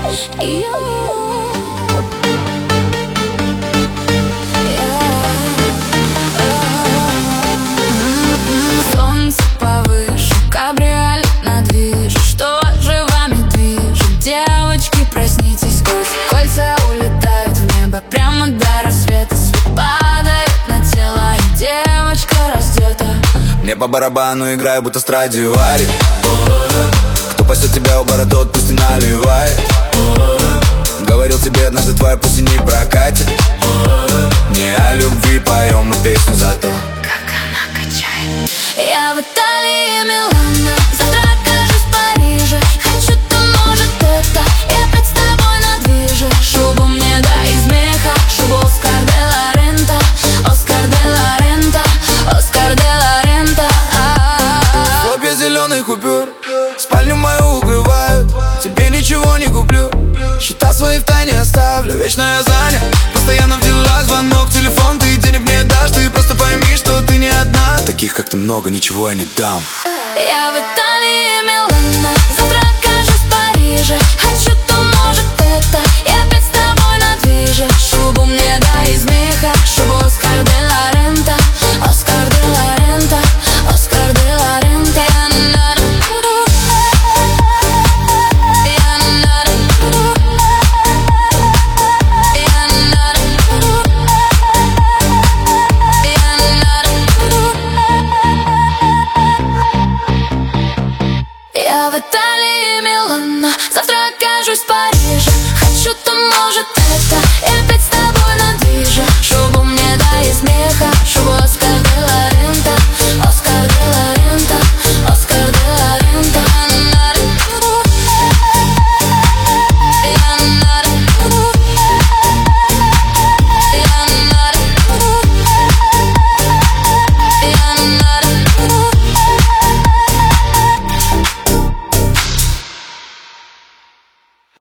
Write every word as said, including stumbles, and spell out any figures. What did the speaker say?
Солнце повыше, кабриолет на движ. Что же вами движет? Девочки, проснитесь, кольца улетают в небо прямо до рассвета. Свет падает на тело, и девочка раздета. Мне по барабану играю, будто Страдивари. Кто пасет тебя у бара, тот пусть и наливает. Говорил тебе однажды, твоя пусть и не прокатит. Не о любви поем мы песню, зато как она качает. Я в Италии, Милано, завтра окажусь в Париже. Хочу то, может, это, я опять с тобой на движе. Шубу мне дай из меха, шубу Оскар де ла Рента. Оскар де ла Рента, Оскар де ла Рента. Хлопья зеленых купюр спальню мою укрывают. Тебе ничего не куплю, счета свои в тайне оставлю. Вечно я занят, постоянно в делах. Звонок, телефон, ты денег не дашь. Ты просто пойми, что ты не одна. Таких, как ты, много, ничего я не дам. Я в Италии, Милано, завтра окажусь в Париже. Хочу то, может, это, я опять с тобой на движе. Шубу мне дай из меха, шубу